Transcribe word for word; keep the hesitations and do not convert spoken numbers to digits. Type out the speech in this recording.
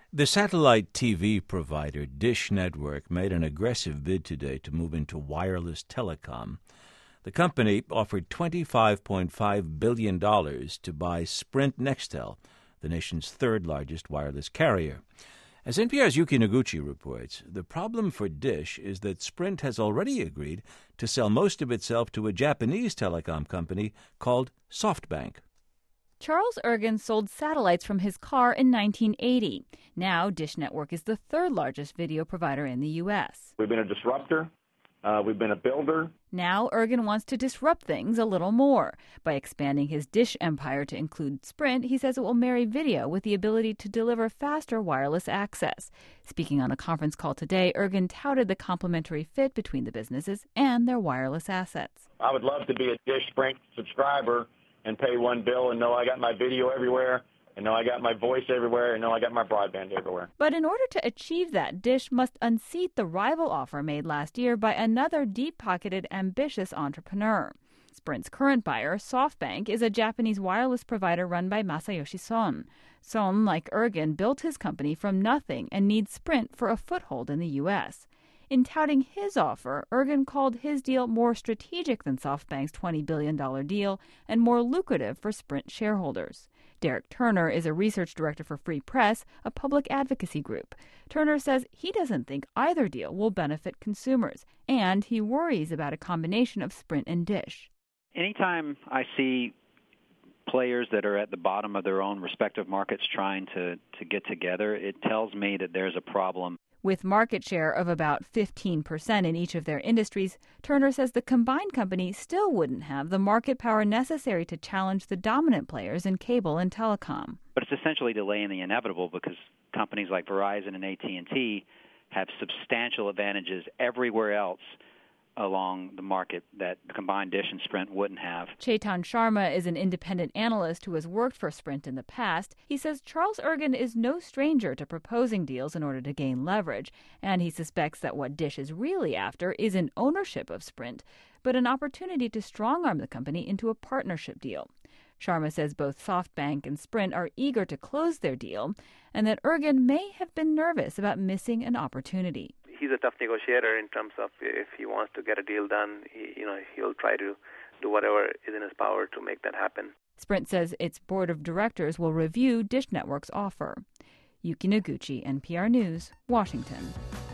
The satellite T V provider Dish Network made an aggressive bid today to move into wireless telecom. The company offered twenty-five point five billion dollars to buy Sprint Nextel, the nation's third-largest wireless carrier. As N P R's Yuki Noguchi reports, the problem for Dish is that Sprint has already agreed to sell most of itself to a Japanese telecom company called SoftBank. Charles Ergen sold satellites from his car in nineteen eighty. Now, Dish Network is the third-largest video provider in the U S. We've been a disruptor. Uh, we've been a builder. Now, Ergen wants to disrupt things a little more. By expanding his Dish empire to include Sprint, he says it will marry video with the ability to deliver faster wireless access. Speaking on a conference call today, Ergen touted the complementary fit between the businesses and their wireless assets. I would love to be a Dish Sprint subscriber and pay one bill and know I got my video everywhere, and know I got my voice everywhere, and know I got my broadband everywhere. But in order to achieve that, Dish must unseat the rival offer made last year by another deep-pocketed, ambitious entrepreneur. Sprint's current buyer, SoftBank, is a Japanese wireless provider run by Masayoshi Son. Son, like Ergen, built his company from nothing and needs Sprint for a foothold in the U S. In touting his offer, Ergen called his deal more strategic than SoftBank's twenty billion dollars deal and more lucrative for Sprint shareholders. Derek Turner is a research director for Free Press, a public advocacy group. Turner says he doesn't think either deal will benefit consumers, and he worries about a combination of Sprint and Dish. Anytime I see players that are at the bottom of their own respective markets trying to, to get together, it tells me that there's a problem. With market share of about fifteen percent in each of their industries, Turner says the combined company still wouldn't have the market power necessary to challenge the dominant players in cable and telecom. But it's essentially delaying the inevitable because companies like Verizon and A T and T have substantial advantages everywhere else along the market that combined Dish and Sprint wouldn't have. Chetan Sharma is an independent analyst who has worked for Sprint in the past. He says Charles Ergen is no stranger to proposing deals in order to gain leverage, and he suspects that what Dish is really after isn't ownership of Sprint, but an opportunity to strong-arm the company into a partnership deal. Sharma says both SoftBank and Sprint are eager to close their deal, and that Ergen may have been nervous about missing an opportunity. He's a tough negotiator in terms of if he wants to get a deal done, he, you know, he'll try to do whatever is in his power to make that happen. Sprint says its board of directors will review Dish Network's offer. Yuki Noguchi, N P R News, Washington.